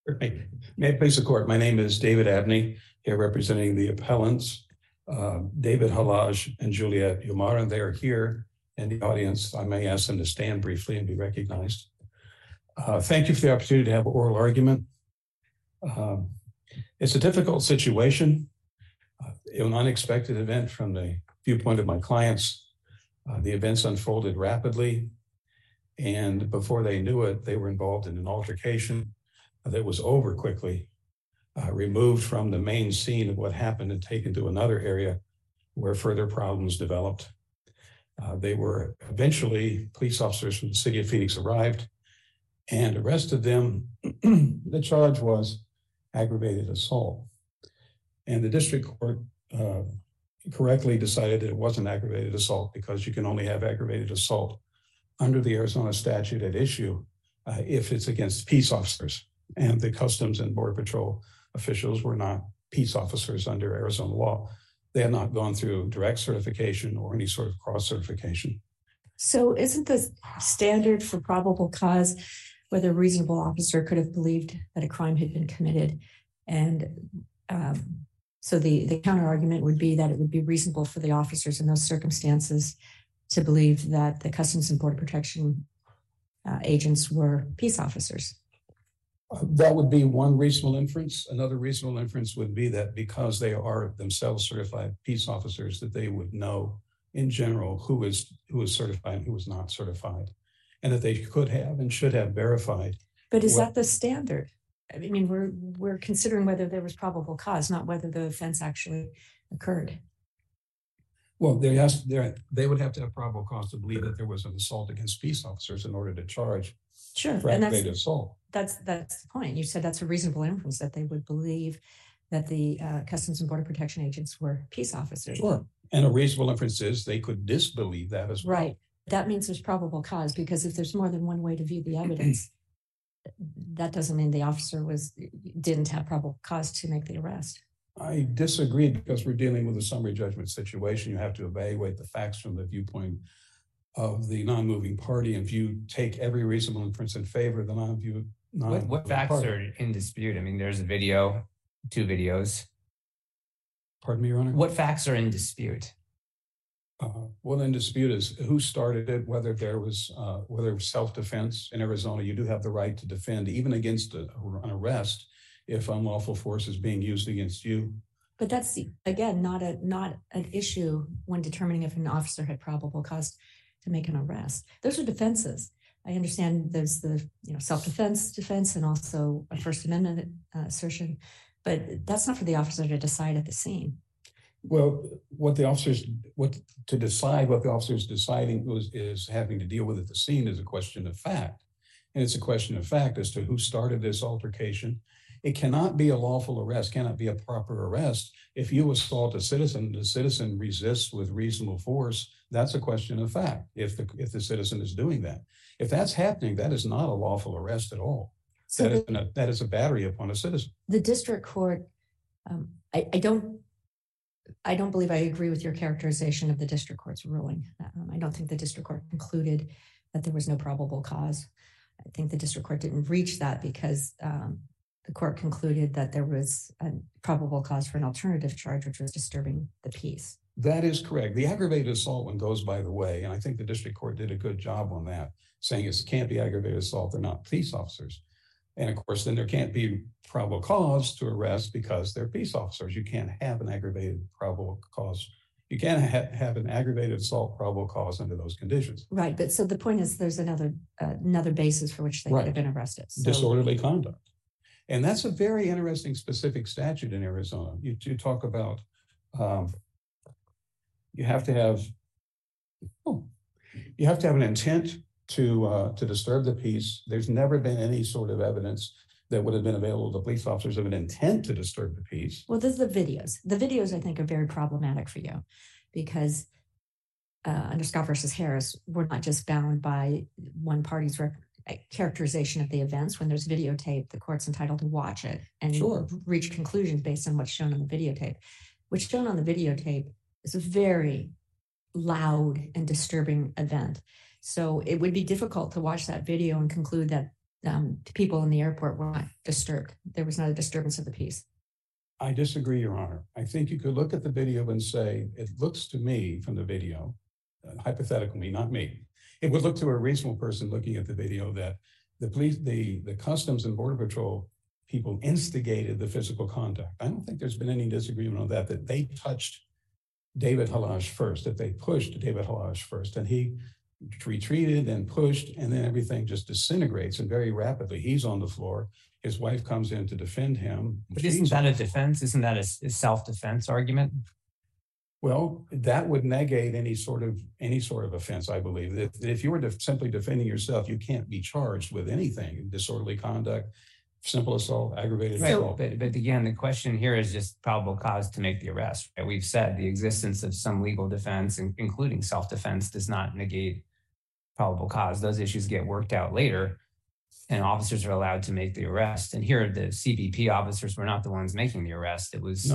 May it please the court. My name is David Abney, here representing the appellants, David Halaj and Juliet Umar. They are here in the audience. I may ask them to stand briefly and be recognized. Thank you for the opportunity to have oral argument. It's a difficult situation, an unexpected event from the viewpoint of my clients. The events unfolded rapidly, and before they knew it, they were involved in an altercation that was over quickly, removed from the main scene of what happened and taken to another area where further problems developed. They were eventually, police officers from the city of Phoenix arrived and arrested them. The charge was aggravated assault. And the district court correctly decided that it wasn't aggravated assault because you can only have aggravated assault under the Arizona statute at issue if it's against peace officers. And the Customs and Border Patrol officials were not peace officers under Arizona law. They had not gone through direct certification or any sort of cross certification. So isn't the standard for probable cause whether a reasonable officer could have believed that a crime had been committed? And so the counter argument would be that it would be reasonable for the officers in those circumstances to believe that the Customs and Border Protection agents were peace officers. That would be one reasonable inference. Another reasonable inference would be that because they are themselves certified peace officers, that they would know in general who is certified and who is not certified, and that they could have and should have verified. But is that the standard? I mean, we're considering whether there was probable cause, not whether the offense actually occurred. Well, they would have to have probable cause to believe that there was an assault against peace officers in order to charge for aggravated assault. That's the point. You said that's a reasonable inference, that they would believe that the Customs and Border Protection agents were peace officers. Sure. And a reasonable inference is they could disbelieve that as well. Right. That means there's probable cause, because if there's more than one way to view the evidence, that doesn't mean the officer didn't have probable cause to make the arrest. I disagree, because we're dealing with a summary judgment situation. You have to evaluate the facts from the viewpoint of the non-moving party. And if you take every reasonable inference in favor of the non-moving party. What facts are in dispute? I mean, there's a video, 2 videos. Pardon me, Your Honor? What facts are in dispute? Well, in dispute is who started it, whether there was self-defense. In Arizona, you do have the right to defend even against an arrest if unlawful force is being used against you. But that's, again, not an issue when determining if an officer had probable cause to make an arrest. Those are defenses. I understand there's the self-defense, and also a First Amendment assertion, but that's not for the officer to decide at the scene. Well, what the officer's deciding is having to deal with at the scene is a question of fact. And it's a question of fact as to who started this altercation. It cannot be a lawful arrest, cannot be a proper arrest. If you assault a citizen, the citizen resists with reasonable force, that's a question of fact, if the citizen is doing that. If that's happening, that is not a lawful arrest at all. So that is a battery upon a citizen. The district court, I don't believe I agree with your characterization of the district court's ruling. I don't think the district court concluded that there was no probable cause. I think the district court didn't reach that because the court concluded that there was a probable cause for an alternative charge, which was disturbing the peace. That is correct. The aggravated assault one goes by the way, and I think the district court did a good job on that, saying it can't be aggravated assault, they're not peace officers. And of course, then there can't be probable cause to arrest because they're peace officers. You can't have an aggravated probable cause. You can't have an aggravated assault probable cause under those conditions. Right, but so the point is there's another basis for which they could have been arrested. So. Disorderly conduct. And that's a very interesting specific statute in Arizona. You talk about you have to have an intent to disturb the peace. There's never been any sort of evidence that would have been available to police officers of an intent to disturb the peace. Well, there's the videos. The videos, I think, are very problematic for you because under Scott versus Harris, we're not just bound by one party's characterization of the events. When there's videotape, the court's entitled to watch it and reach conclusions based on what's shown on the videotape. What's shown on the videotape is a very loud and disturbing event. So it would be difficult to watch that video and conclude that the people in the airport were not disturbed. There was not a disturbance of the peace. I disagree, Your Honor. I think you could look at the video and say, it looks to me from the video, hypothetically, not me, it would look to a reasonable person looking at the video that the police, the Customs and Border Patrol people instigated the physical contact. I don't think there's been any disagreement on that they touched David Halage first, that they pushed David Halage first, and he retreated and pushed, and then everything just disintegrates and very rapidly. He's on the floor. His wife comes in to defend him. But isn't that a defense? Isn't that a self-defense argument? Well, that would negate any sort of offense, I believe. If you were simply defending yourself, you can't be charged with anything: disorderly conduct, simple assault, aggravated assault. But again, the question here is just probable cause to make the arrest. Right? We've said the existence of some legal defense, including self-defense, does not negate probable cause. Those issues get worked out later, and officers are allowed to make the arrest. And here, the CBP officers were not the ones making the arrest. It was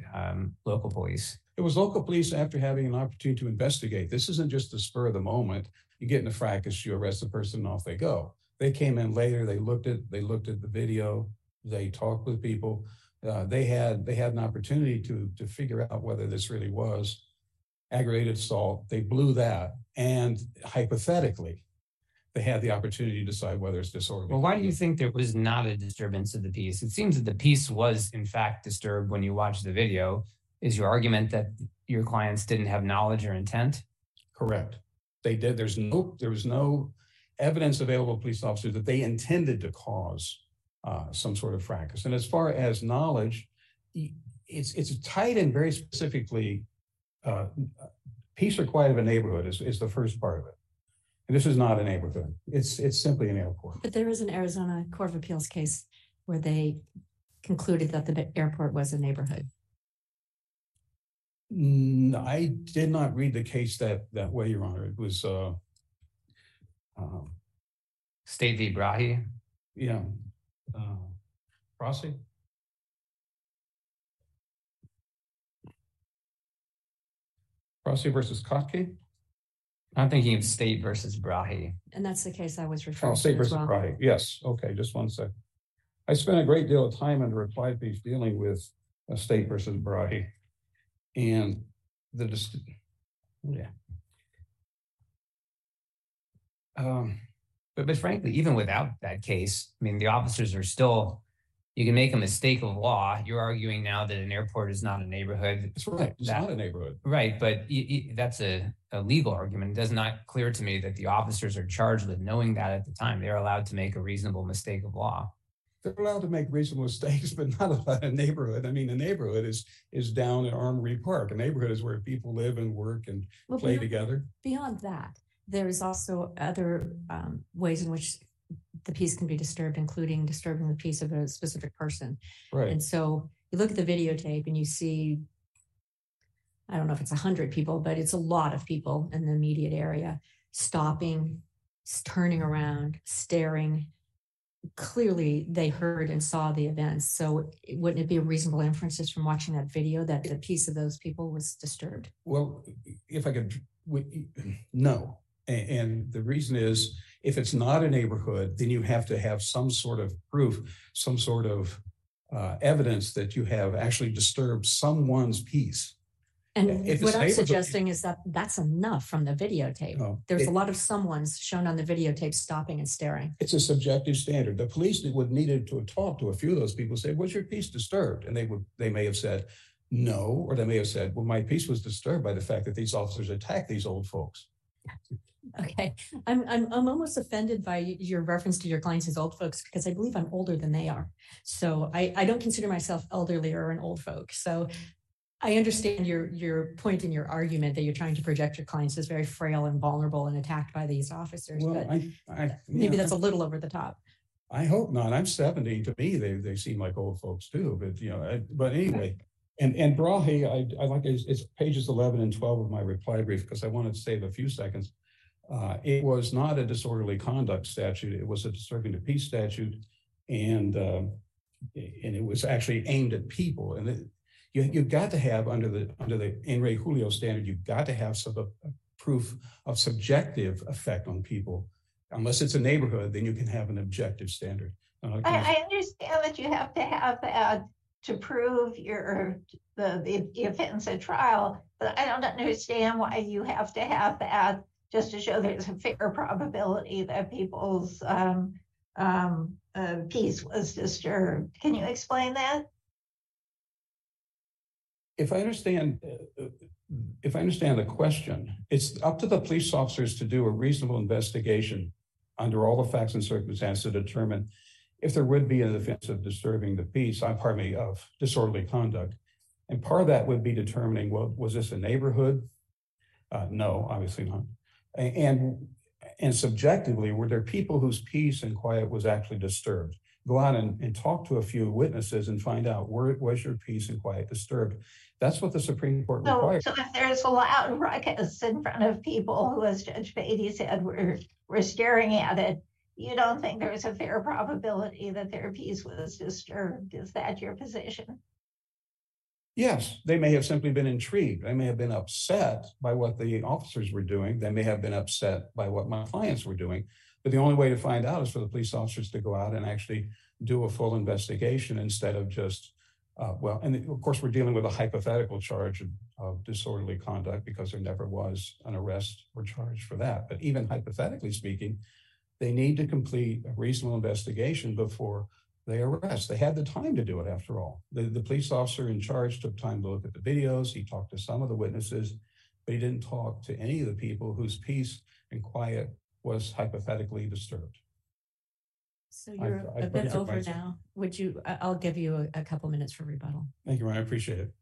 local police. It was local police after having an opportunity to investigate. This isn't just the spur of the moment. You get in a fracas, you arrest the person, and off they go. They came in later. They looked at the video. They talked with people. They had an opportunity to figure out whether this really was aggravated assault. They blew that, and hypothetically, they had the opportunity to decide whether it's disorderly. Well, why do you think there was not a disturbance of the peace? It seems that the peace was, in fact, disturbed when you watch the video. Is your argument that your clients didn't have knowledge or intent? Correct. They did. There was no evidence available to police officers that they intended to cause some sort of fracas. And as far as knowledge, it's tied in very specifically. Peace or quiet of a neighborhood is the first part of it. And this is not a neighborhood. It's simply an airport. But there is an Arizona Court of Appeals case where they concluded that the airport was a neighborhood. I did not read the case that way, Your Honor. It was State v. Brahe. Yeah. Rossi? Rossi versus Kotke? I'm thinking of State versus Brahe. And that's the case I was referring to. State versus as well. Brahe. Yes. Okay. Just 1 second. I spent a great deal of time in the reply brief dealing with State versus Brahe. And but frankly, even without that case, I mean, the officers are still, you can make a mistake of law. You're arguing now that an airport is not a neighborhood. That's right. It's not a neighborhood. Right. But that's a legal argument. It does not clear to me that the officers are charged with knowing that at the time. They're allowed to make a reasonable mistake of law. They're allowed to make reasonable mistakes, but not about a neighborhood. I mean, a neighborhood is down at Armory Park. A neighborhood is where people live and work and play together. Beyond that, there is also other ways in which the peace can be disturbed, including disturbing the peace of a specific person. Right. And so you look at the videotape and you see, I don't know if it's 100 people, but it's a lot of people in the immediate area stopping, turning around, staring. Clearly they heard and saw the events. So wouldn't it be a reasonable inference just from watching that video that the peace of those people was disturbed? Well, if I could, no. And the reason is, if it's not a neighborhood, then you have to have some sort of proof, some sort of evidence that you have actually disturbed someone's peace. And what I'm suggesting is that that's enough from the videotape. There's a lot of someone's shown on the videotape stopping and staring. It's a subjective standard. The police would needed to talk to a few of those people, say, was your peace disturbed? And they may have said no, or they may have said, well, my peace was disturbed by the fact that these officers attacked these old folks. Okay, I'm almost offended by your reference to your clients as old folks, because I believe I'm older than they are. So I don't consider myself elderly or an old folk. So I understand your point in your argument that you're trying to project your clients as very frail and vulnerable and attacked by these officers. Well, but maybe that's a little over the top. I hope not. I'm 70. To me, they seem like old folks too. But but anyway, and Brahe, I like it's pages 11 and 12 of my reply brief, because I wanted to save a few seconds. It was not a disorderly conduct statute. It was a disturbing the peace statute, and it was actually aimed at people. And you've got to have under the In re Julio standard, you've got to have some proof of subjective effect on people. Unless it's a neighborhood, then you can have an objective standard. I understand that you have to have that to prove the offense at trial, but I don't understand why you have to have that just to show there's a fair probability that people's peace was disturbed. Can you explain that? If I understand the question, it's up to the police officers to do a reasonable investigation under all the facts and circumstances to determine if there would be an offense of disturbing the peace, of disorderly conduct. And part of that would be determining, well, was this a neighborhood? No, obviously not. And subjectively, were there people whose peace and quiet was actually disturbed? Go out and talk to a few witnesses and find out, was your peace and quiet disturbed? That's what the Supreme Court requires. So if there's a loud ruckus in front of people who, as Judge Beatty said, were staring at it, you don't think there's a fair probability that their peace was disturbed? Is that your position? Yes, they may have simply been intrigued. They may have been upset by what the officers were doing. They may have been upset by what my clients were doing. But the only way to find out is for the police officers to go out and actually do a full investigation instead of just, and of course, we're dealing with a hypothetical charge of disorderly conduct because there never was an arrest or charge for that. But even hypothetically speaking, they need to complete a reasonable investigation before they arrest. They had the time to do it after all. The police officer in charge took time to look at the videos. He talked to some of the witnesses, but he didn't talk to any of the people whose peace and quiet was hypothetically disturbed. So you're a bit over now. I'll give you a couple minutes for rebuttal. Thank you, Ryan. I appreciate it.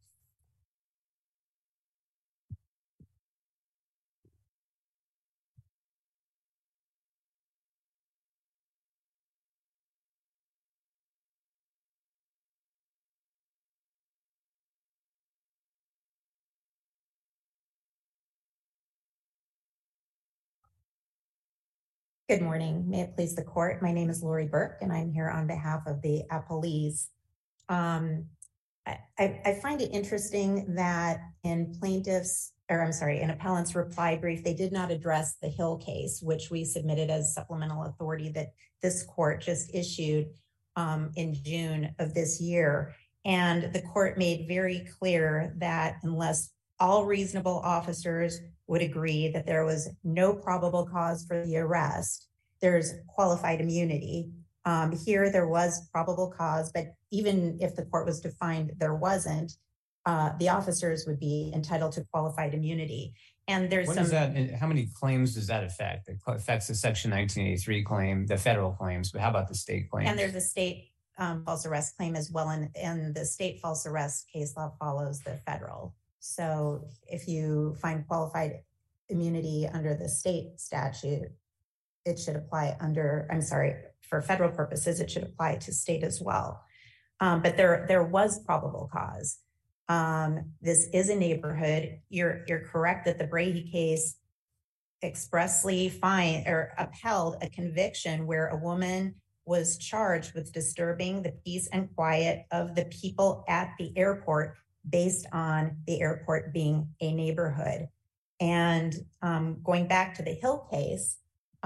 Good morning. May it please the court. My name is Lori Burke, and I'm here on behalf of the appellees. I find it interesting that in appellant's reply brief, they did not address the Hill case, which we submitted as supplemental authority that this court just issued in June of this year. And the court made very clear that unless all reasonable officers would agree that there was no probable cause for the arrest, there's qualified immunity. Here, there was probable cause, but even if the court was to find there wasn't, the officers would be entitled to qualified immunity. And there's how many claims does that affect? It affects the Section 1983 claim, the federal claims, but how about the state claims? And there's a state false arrest claim as well, and the state false arrest case law follows the federal. So if you find qualified immunity under the state statute, it should apply for federal purposes, it should apply to state as well. But there was probable cause. This is a neighborhood. You're correct that the Brady case expressly upheld a conviction where a woman was charged with disturbing the peace and quiet of the people at the airport based on the airport being a neighborhood. And going back to the Hill case,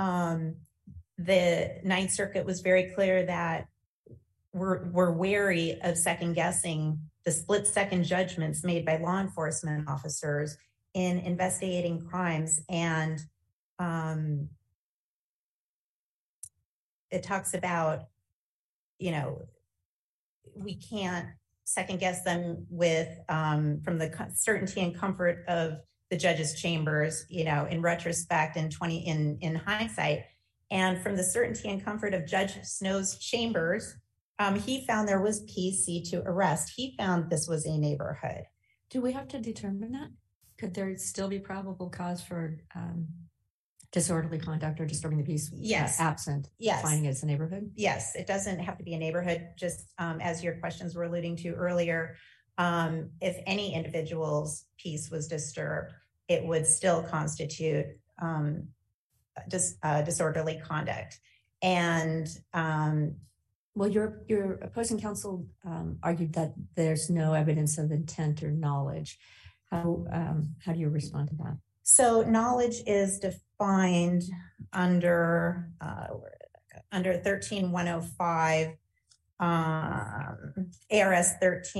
the Ninth Circuit was very clear that we're wary of second guessing the split second judgments made by law enforcement officers in investigating crimes. And it talks about, we can't second guess them with from the certainty and comfort of the judge's chambers, in retrospect and in hindsight. And from the certainty and comfort of Judge Snow's chambers, he found there was PC to arrest. He found this was a neighborhood. Do we have to determine that? Could there still be probable cause for disorderly conduct or disturbing the peace? Yes. Absent finding it's a neighborhood? Yes, it doesn't have to be a neighborhood. Just as your questions were alluding to earlier, if any individual's peace was disturbed, it would still constitute disorderly conduct. And well, your opposing counsel argued that there's no evidence of intent or knowledge. How do you respond to that? So knowledge is defined under 13105, ARS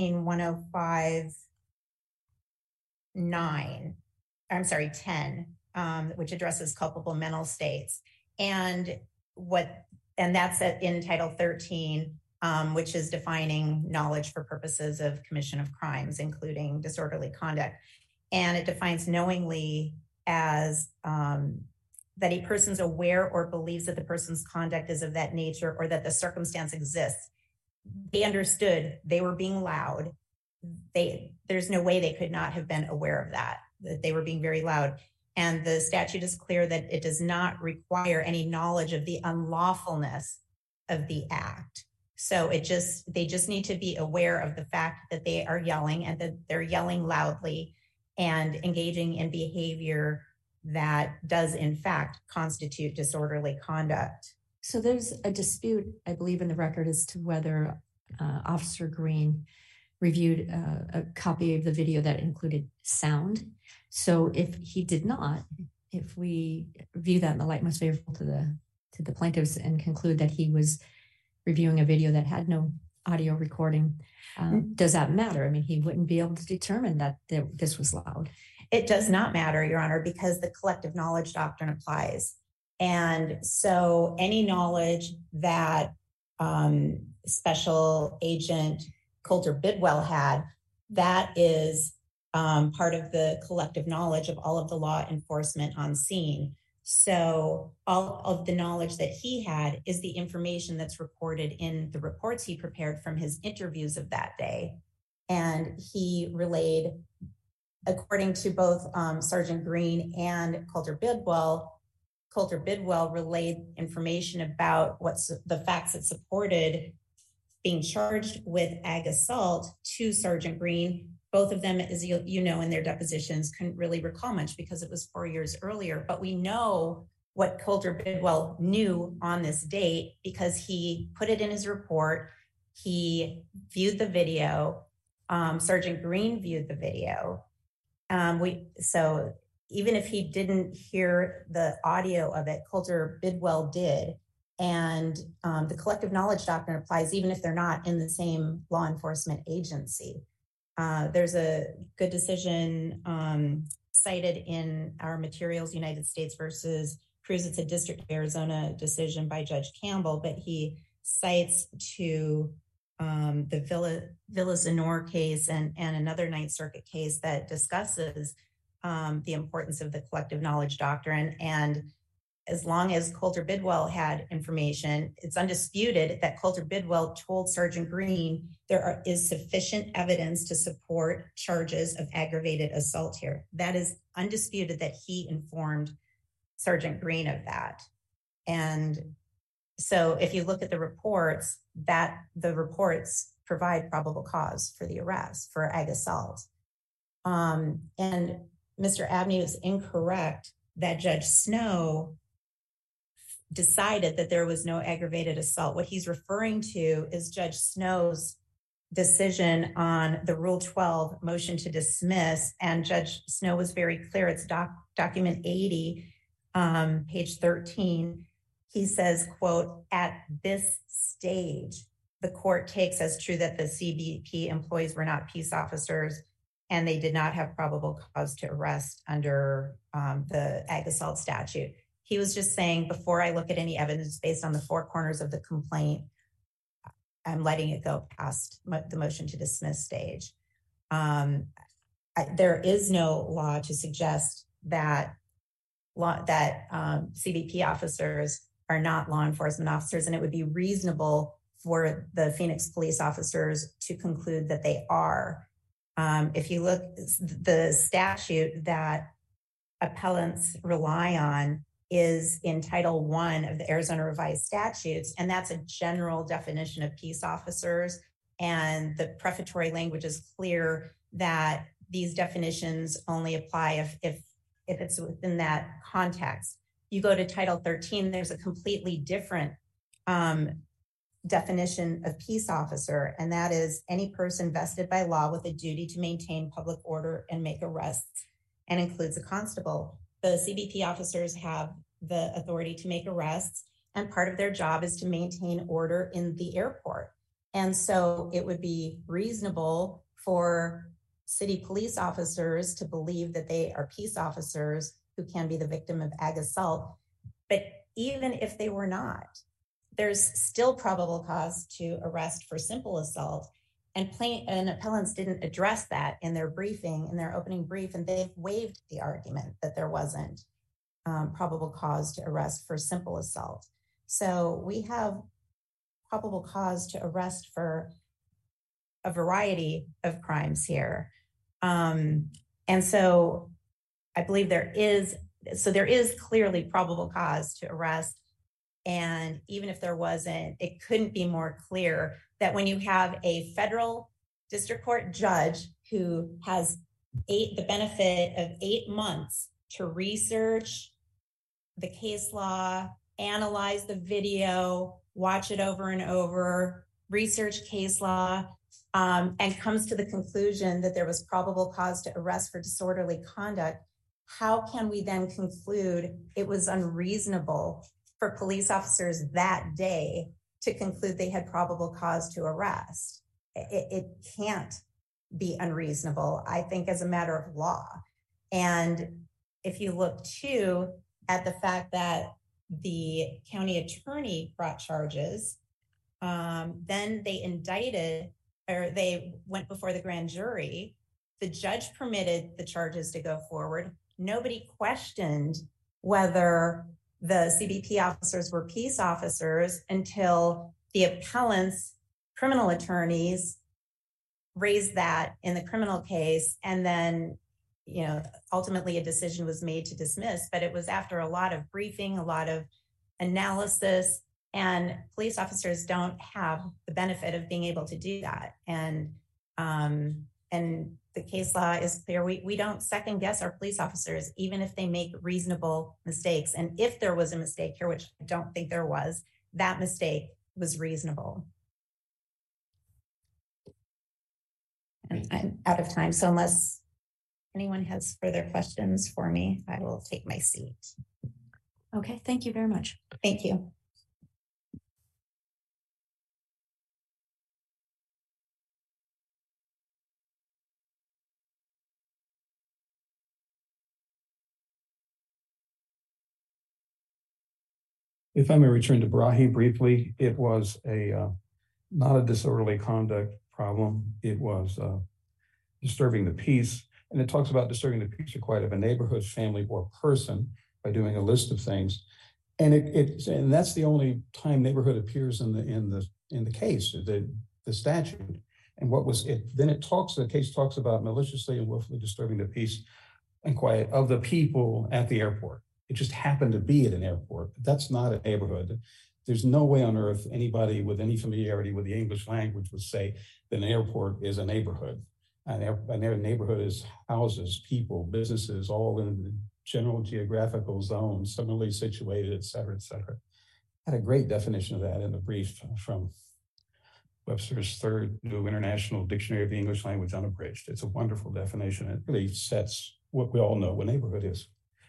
13105-9. I'm sorry, 10, which addresses culpable mental states. And that's in Title 13, which is defining knowledge for purposes of commission of crimes, including disorderly conduct. And it defines knowingly as that a person's aware or believes that the person's conduct is of that nature or that the circumstance exists. They understood they were being loud. There's no way they could not have been aware of that they were being very loud. And the statute is clear that it does not require any knowledge of the unlawfulness of the act. So they just need to be aware of the fact that they are yelling and that they're yelling loudly and engaging in behavior that does in fact constitute disorderly conduct. So there's a dispute, I believe, in the record as to whether Officer Green reviewed a copy of the video that included sound. So if he did not, if we view that in the light most favorable to the plaintiffs and conclude that he was reviewing a video that had no audio recording, does that matter? I mean, he wouldn't be able to determine that this was loud. It does not matter, Your Honor, because the collective knowledge doctrine applies. And so any knowledge that Special Agent Coulter Bidwell had, that is part of the collective knowledge of all of the law enforcement on scene. So all of the knowledge that he had is the information that's reported in the reports he prepared from his interviews of that day. And he relayed, according to both Sergeant Green and Coulter Bidwell relayed information about what's the facts that supported being charged with ag assault to Sergeant Green. Both of them, as you know, in their depositions, couldn't really recall much because it was 4 years earlier. But we know what Coulter Bidwell knew on this date because he put it in his report. He viewed the video. Sergeant Green viewed the video. So even if he didn't hear the audio of it, Coulter Bidwell did. And the collective knowledge doctrine applies even if they're not in the same law enforcement agency. There's a good decision cited in our materials, United States versus Cruz. It's a District of Arizona decision by Judge Campbell, but he cites to the Villasenor case and another Ninth Circuit case that discusses the importance of the collective knowledge doctrine. And as long as Coulter Bidwell had information, it's undisputed that Coulter Bidwell told Sergeant Green there is sufficient evidence to support charges of aggravated assault here. That is undisputed that he informed Sergeant Green of that. And so if you look at the reports, the reports provide probable cause for the arrest for ag assault. And Mr. Abney is incorrect that Judge Snow decided that there was no aggravated assault. What he's referring to is Judge Snow's decision on the Rule 12 motion to dismiss. And Judge Snow was very clear. It's document 80, page 13. He says, quote, "At this stage, the court takes as true that the CBP employees were not peace officers and they did not have probable cause to arrest under the ag assault statute." He was just saying, before I look at any evidence based on the four corners of the complaint, I'm letting it go past the motion to dismiss stage. There is no law to suggest that CBP officers are not law enforcement officers, and it would be reasonable for the Phoenix police officers to conclude that they are. If you look, the statute that appellants rely on is in Title I of the Arizona Revised Statutes, and that's a general definition of peace officers. And the prefatory language is clear that these definitions only apply if it's within that context. You go to Title 13, there's a completely different definition of peace officer, and that is any person vested by law with a duty to maintain public order and make arrests and includes a constable. The CBP officers have the authority to make arrests, and part of their job is to maintain order in the airport. And so it would be reasonable for city police officers to believe that they are peace officers who can be the victim of ag assault. But even if they were not, there's still probable cause to arrest for simple assault. And appellants didn't address that in their briefing, in their opening brief, and they've waived the argument that there wasn't probable cause to arrest for simple assault. So we have probable cause to arrest for a variety of crimes here. And so I believe there is clearly probable cause to arrest. And even if there wasn't, it couldn't be more clear that when you have a federal district court judge who has the benefit of 8 months to research the case law, analyze the video, watch it over and over, research case law, and comes to the conclusion that there was probable cause to arrest for disorderly conduct, how can we then conclude it was unreasonable for police officers that day to conclude they had probable cause to arrest? It can't be unreasonable, I think, as a matter of law. And if you look too at the fact that the county attorney brought charges, then they indicted, or they went before the grand jury. The judge permitted the charges to go forward. Nobody questioned whether the CBP officers were peace officers until the appellant's criminal attorneys raised that in the criminal case. And then, ultimately a decision was made to dismiss, but it was after a lot of briefing, a lot of analysis, and police officers don't have the benefit of being able to do that. And the case law is clear. We don't second guess our police officers, even if they make reasonable mistakes. And if there was a mistake here, which I don't think there was, that mistake was reasonable. And I'm out of time. So unless anyone has further questions for me, I will take my seat. Okay, thank you very much. Thank you. If I may return to Brahe briefly, it was not a disorderly conduct problem. It was disturbing the peace. And it talks about disturbing the peace or quiet of a neighborhood, family, or person by doing a list of things. And and that's the only time neighborhood appears in the case, the statute. And what was it? Then the case talks about maliciously and willfully disturbing the peace and quiet of the people at the airport. It just happened to be at an airport. That's not a neighborhood. There's no way on earth anybody with any familiarity with the English language would say that an airport is a neighborhood. A neighborhood is houses, people, businesses, all in the general geographical zone, similarly situated, et cetera, et cetera. I had a great definition of that in the brief from Webster's Third New International Dictionary of the English Language Unabridged. It's a wonderful definition. It really sets what we all know what neighborhood is.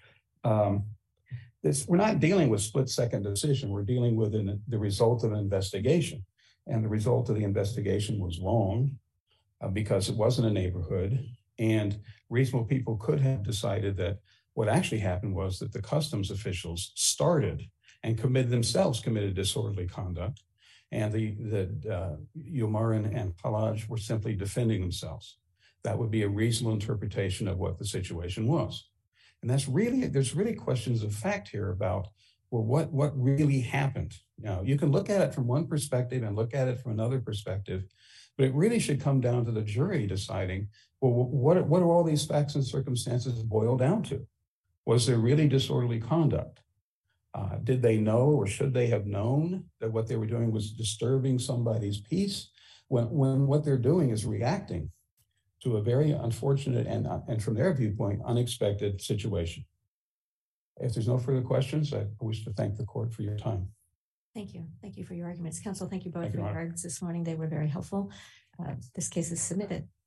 We're not dealing with split-second decision. We're dealing with the result of an investigation. And the result of the investigation was wrong because it wasn't a neighborhood. And reasonable people could have decided that what actually happened was that the customs officials started and committed disorderly conduct. And the Umaran and Palaj were simply defending themselves. That would be a reasonable interpretation of what the situation was. And there's really questions of fact here about, well, what really happened? You can look at it from one perspective and look at it from another perspective, but it really should come down to the jury deciding, well, what do all these facts and circumstances boil down to? Was there really disorderly conduct? Did they know, or should they have known, that what they were doing was disturbing somebody's peace when what they're doing is reacting to a very unfortunate and from their viewpoint, unexpected situation? If there's no further questions, I wish to thank the court for your time. Thank you. Thank you for your arguments. Counsel, thank you both Thank you, for your Honor. arguments this morning. They were very helpful. This case is submitted.